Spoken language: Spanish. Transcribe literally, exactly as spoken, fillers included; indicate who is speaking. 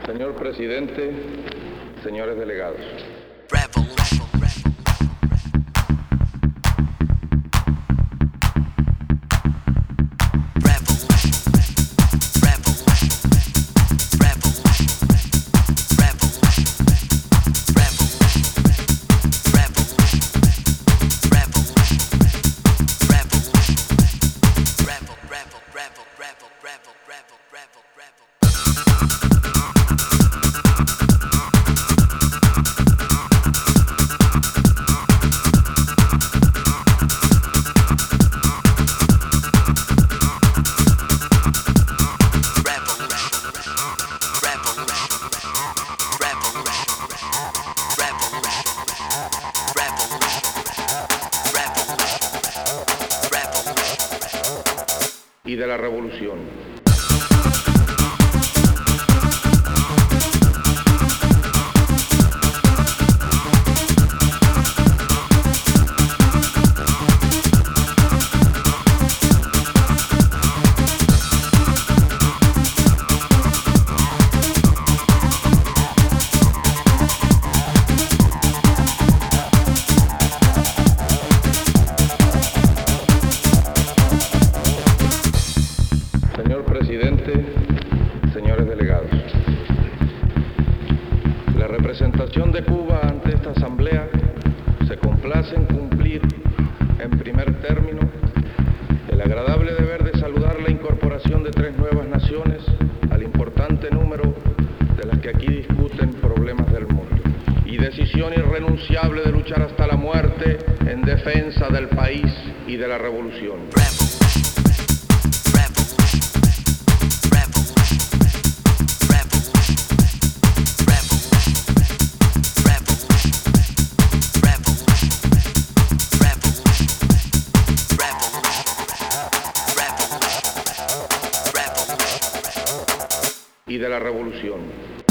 Speaker 1: Señor presidente, señores delegados.
Speaker 2: Revolution.
Speaker 1: Y de la revolución. Señor presidente, señores delegados, la representación de Cuba ante esta asamblea se complace en cumplir, en primer término, el agradable deber de saludar la incorporación de tres nuevas naciones al importante número de las que aquí discuten problemas del mundo, y decisión irrenunciable de luchar hasta la muerte en defensa del país y de la revolución. Y de la revolución.